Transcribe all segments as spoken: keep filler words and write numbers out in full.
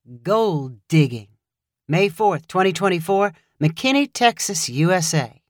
Gold digging. May fourth, twenty twenty-four, McKinney, Texas, U S A.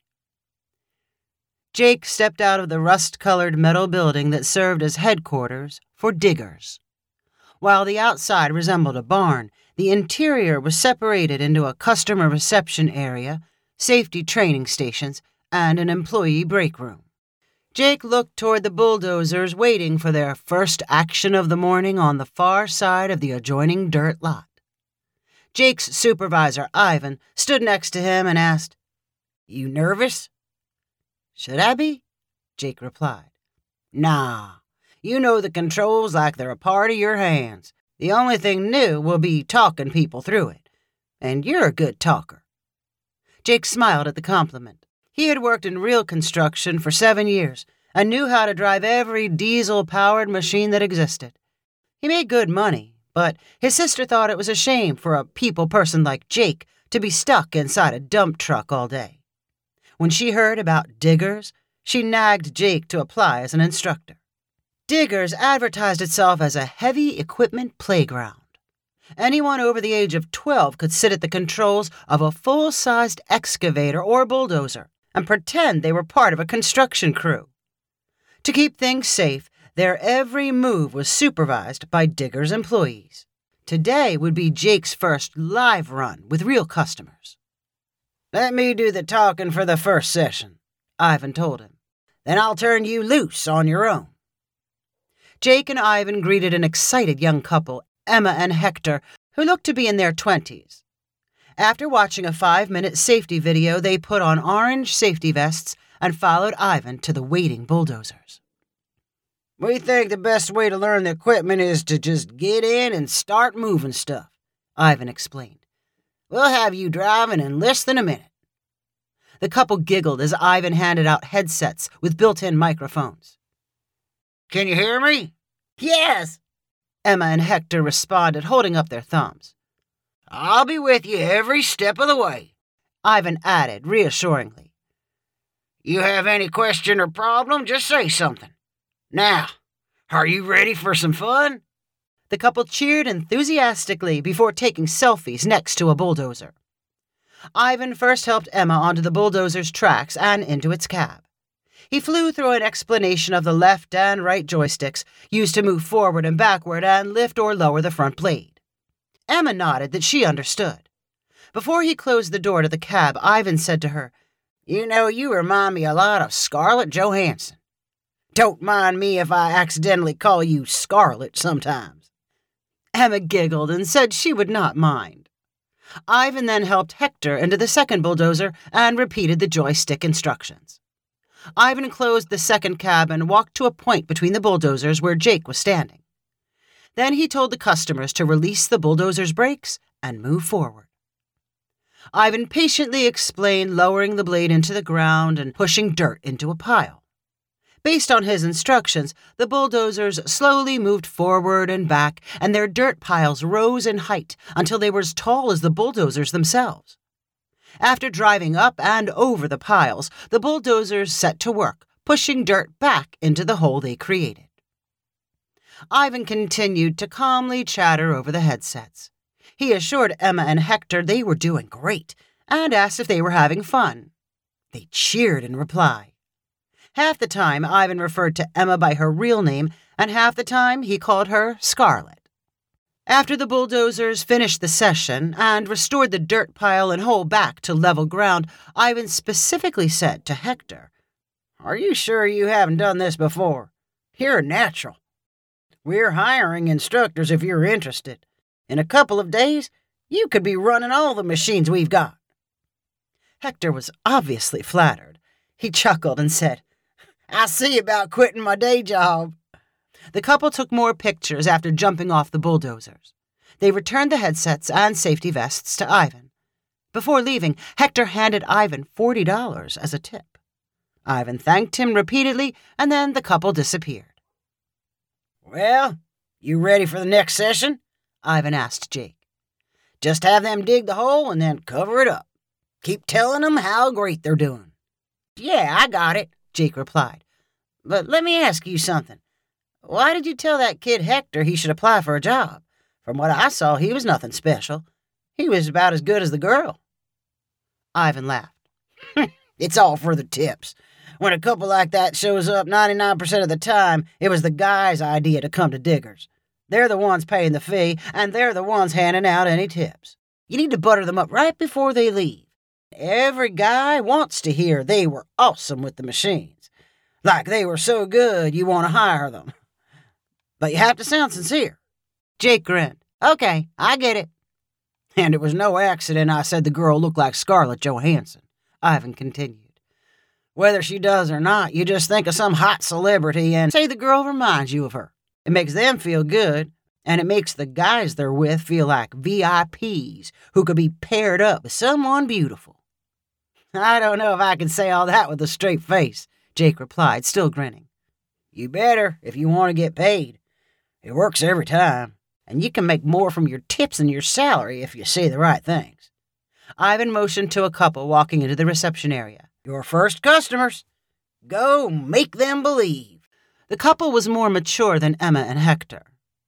Jake stepped out of the rust-colored metal building that served as headquarters for diggers. While the outside resembled a barn, the interior was separated into a customer reception area, safety training stations, and an employee break room. Jake looked toward the bulldozers waiting for their first action of the morning on the far side of the adjoining dirt lot. Jake's supervisor, Ivan, stood next to him and asked, "You nervous?" "Should I be?" Jake replied. "Nah, you know the controls like they're a part of your hands. The only thing new will be talking people through it. And you're a good talker." Jake smiled at the compliment. He had worked in real construction for seven years and knew how to drive every diesel-powered machine that existed. He made good money, but his sister thought it was a shame for a people person like Jake to be stuck inside a dump truck all day. When she heard about Diggers, she nagged Jake to apply as an instructor. Diggers advertised itself as a heavy equipment playground. Anyone over the age of twelve could sit at the controls of a full-sized excavator or bulldozer and pretend they were part of a construction crew. To keep things safe, their every move was supervised by Diggers' employees. Today would be Jake's first live run with real customers. "Let me do the talking for the first session," Ivan told him. "Then I'll turn you loose on your own." Jake and Ivan greeted an excited young couple, Emma and Hector, who looked to be in their twenties. After watching a five-minute safety video, they put on orange safety vests and followed Ivan to the waiting bulldozers. "We think the best way to learn the equipment is to just get in and start moving stuff," Ivan explained. "We'll have you driving in less than a minute." The couple giggled as Ivan handed out headsets with built-in microphones. "Can you hear me?" "Yes," Emma and Hector responded, holding up their thumbs. "I'll be with you every step of the way," Ivan added reassuringly. "You have any question or problem, just say something. Now, are you ready for some fun?" The couple cheered enthusiastically before taking selfies next to a bulldozer. Ivan first helped Emma onto the bulldozer's tracks and into its cab. He flew through an explanation of the left and right joysticks used to move forward and backward and lift or lower the front blade. Emma nodded that she understood. Before he closed the door to the cab, Ivan said to her, "You know, you remind me a lot of Scarlett Johansson. Don't mind me if I accidentally call you Scarlett sometimes." Emma giggled and said she would not mind. Ivan then helped Hector into the second bulldozer and repeated the joystick instructions. Ivan closed the second cab and walked to a point between the bulldozers where Jake was standing. Then he told the customers to release the bulldozer's brakes and move forward. Ivan patiently explained lowering the blade into the ground and pushing dirt into a pile. Based on his instructions, the bulldozers slowly moved forward and back, and their dirt piles rose in height until they were as tall as the bulldozers themselves. After driving up and over the piles, the bulldozers set to work, pushing dirt back into the hole they created. Ivan continued to calmly chatter over the headsets. He assured Emma and Hector they were doing great and asked if they were having fun. They cheered in reply. Half the time, Ivan referred to Emma by her real name, and half the time he called her Scarlett. After the bulldozers finished the session and restored the dirt pile and hole back to level ground, Ivan specifically said to Hector, "Are you sure you haven't done this before? You're a natural. We're hiring instructors if you're interested. In a couple of days, you could be running all the machines we've got." Hector was obviously flattered. He chuckled and said, "I see about quitting my day job." The couple took more pictures after jumping off the bulldozers. They returned the headsets and safety vests to Ivan. Before leaving, Hector handed Ivan forty dollars as a tip. Ivan thanked him repeatedly, and then the couple disappeared. "Well, you ready for the next session?" Ivan asked Jake. "Just have them dig the hole and then cover it up. Keep telling them how great they're doing." "Yeah, I got it," Jake replied. "But let me ask you something. Why did you tell that kid Hector he should apply for a job? From what I saw, he was nothing special. He was about as good as the girl." Ivan laughed. "It's all for the tips. When a couple like that shows up ninety-nine percent of the time, it was the guy's idea to come to Diggers. They're the ones paying the fee, and they're the ones handing out any tips. You need to butter them up right before they leave. Every guy wants to hear they were awesome with the machines. Like they were so good you want to hire them. But you have to sound sincere." Jake grinned. "Okay, I get it." "And it was no accident I said the girl looked like Scarlett Johansson," Ivan continued. "Whether she does or not, you just think of some hot celebrity and say the girl reminds you of her. It makes them feel good, and it makes the guys they're with feel like V I Ps who could be paired up with someone beautiful." "I don't know if I can say all that with a straight face," Jake replied, still grinning. "You better if you want to get paid. It works every time, and you can make more from your tips than your salary if you say the right things." Ivan motioned to a couple walking into the reception area. "Your first customers. Go make them believe." The couple was more mature than Emma and Hector.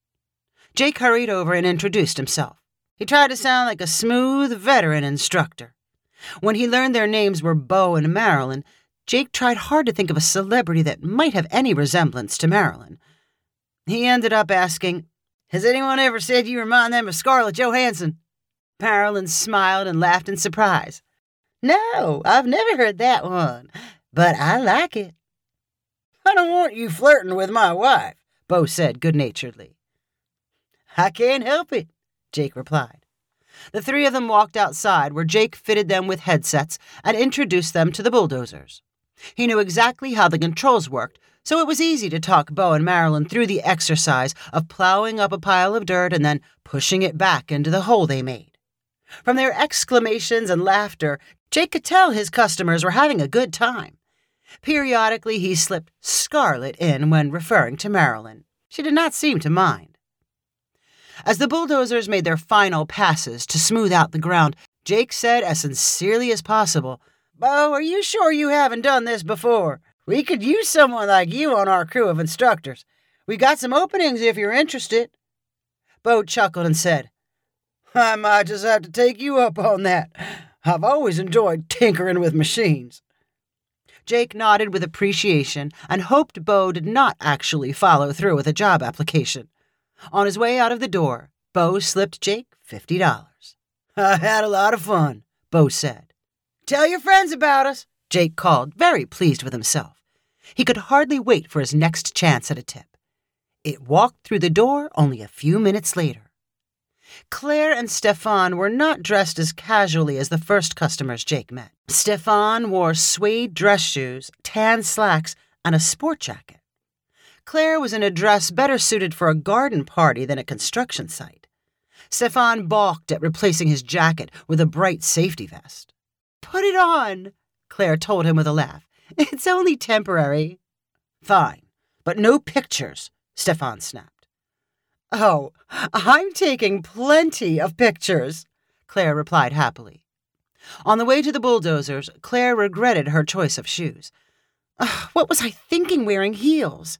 Jake hurried over and introduced himself. He tried to sound like a smooth veteran instructor. When he learned their names were Bo and Marilyn, Jake tried hard to think of a celebrity that might have any resemblance to Marilyn. He ended up asking, "Has anyone ever said you remind them of Scarlett Johansson?" Marilyn smiled and laughed in surprise. "No, I've never heard that one, but I like it." "I don't want you flirting with my wife," Bo said good-naturedly. "I can't help it," Jake replied. The three of them walked outside, where Jake fitted them with headsets and introduced them to the bulldozers. He knew exactly how the controls worked, so it was easy to talk Bo and Marilyn through the exercise of plowing up a pile of dirt and then pushing it back into the hole they made. From their exclamations and laughter, Jake could tell his customers were having a good time. Periodically, he slipped Scarlett in when referring to Marilyn. She did not seem to mind. As the bulldozers made their final passes to smooth out the ground, Jake said as sincerely as possible, "Bo, are you sure you haven't done this before? We could use someone like you on our crew of instructors. We got some openings if you're interested." Bo chuckled and said, "I might just have to take you up on that. I've always enjoyed tinkering with machines." Jake nodded with appreciation and hoped Bo did not actually follow through with a job application. On his way out of the door, Bo slipped Jake fifty dollars. "I had a lot of fun," Bo said. "Tell your friends about us," Jake called, very pleased with himself. He could hardly wait for his next chance at a tip. It walked through the door only a few minutes later. Claire and Stefan were not dressed as casually as the first customers Jake met. Stefan wore suede dress shoes, tan slacks, and a sport jacket. Claire was in a dress better suited for a garden party than a construction site. Stefan balked at replacing his jacket with a bright safety vest. "Put it on," Claire told him with a laugh. "It's only temporary." "Fine, but no pictures," Stefan snapped. "Oh, I'm taking plenty of pictures," Claire replied happily. On the way to the bulldozers, Claire regretted her choice of shoes. "What was I thinking wearing heels?"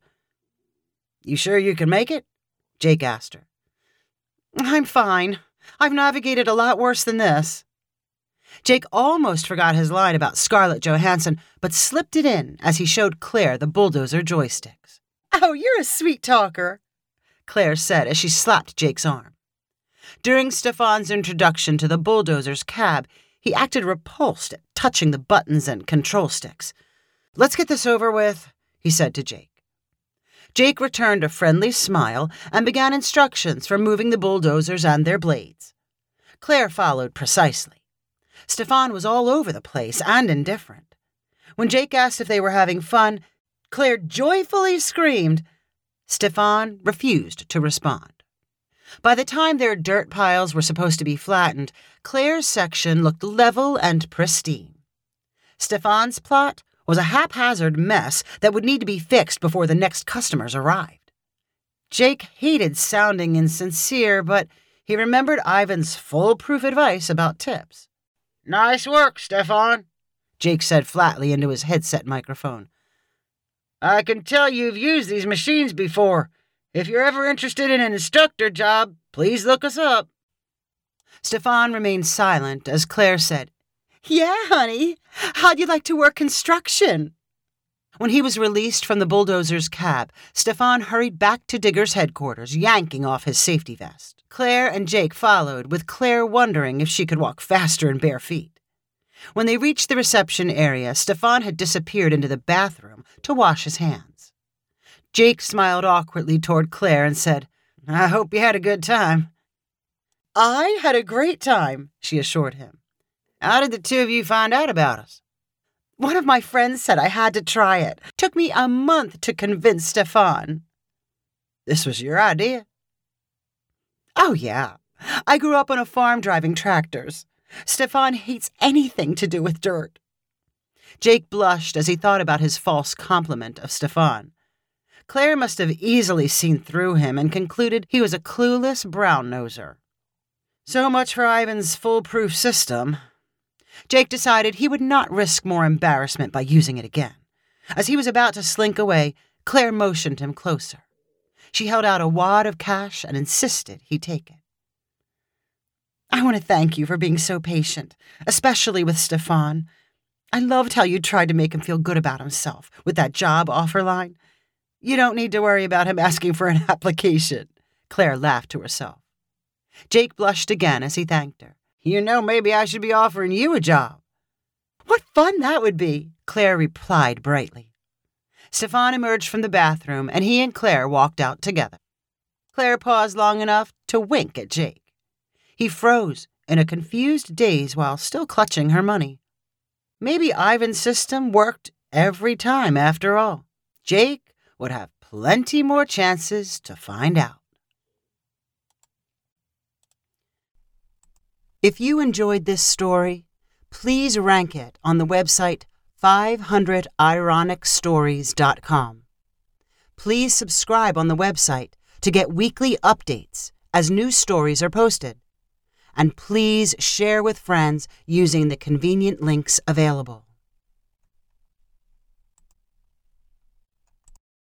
"You sure you can make it?" Jake asked her. "I'm fine. I've navigated a lot worse than this." Jake almost forgot his line about Scarlett Johansson, but slipped it in as he showed Claire the bulldozer joysticks. "Oh, you're a sweet talker," Claire said as she slapped Jake's arm. During Stefan's introduction to the bulldozer's cab, he acted repulsed at touching the buttons and control sticks. "Let's get this over with," he said to Jake. Jake returned a friendly smile and began instructions for moving the bulldozers and their blades. Claire followed precisely. Stefan was all over the place and indifferent. When Jake asked if they were having fun, Claire joyfully screamed. Stefan refused to respond. By the time their dirt piles were supposed to be flattened, Claire's section looked level and pristine. Stefan's plot was a haphazard mess that would need to be fixed before the next customers arrived. Jake hated sounding insincere, but he remembered Ivan's foolproof advice about tips. "Nice work, Stefan," Jake said flatly into his headset microphone. "I can tell you've used these machines before. If you're ever interested in an instructor job, please look us up. Stefan remained silent as Claire said, Yeah, honey. How'd you like to work construction? When he was released from the bulldozer's cab, Stefan hurried back to Digger's headquarters, yanking off his safety vest. Claire and Jake followed, with Claire wondering if she could walk faster in bare feet. When they reached the reception area, Stefan had disappeared into the bathroom to wash his hands. Jake smiled awkwardly toward Claire and said, I hope you had a good time. I had a great time, she assured him. How did the two of you find out about us? One of my friends said I had to try it. Took me a month to convince Stefan. This was your idea? Oh, yeah. I grew up on a farm driving tractors. Stefan hates anything to do with dirt. Jake blushed as he thought about his false compliment of Stefan. Claire must have easily seen through him and concluded he was a clueless brown-noser. So much for Ivan's foolproof system. Jake decided he would not risk more embarrassment by using it again. As he was about to slink away, Claire motioned him closer. She held out a wad of cash and insisted he take it. I want to thank you for being so patient, especially with Stefan. I loved how you tried to make him feel good about himself with that job offer line. You don't need to worry about him asking for an application, Claire laughed to herself. Jake blushed again as he thanked her. You know, maybe I should be offering you a job. What fun that would be, Claire replied brightly. Stefan emerged from the bathroom, and he and Claire walked out together. Claire paused long enough to wink at Jake. He froze in a confused daze while still clutching her money. Maybe Ivan's system worked every time after all. Jake would have plenty more chances to find out. If you enjoyed this story, please rank it on the website five hundred ironic stories dot com. Please subscribe on the website to get weekly updates as new stories are posted. And please share with friends using the convenient links available.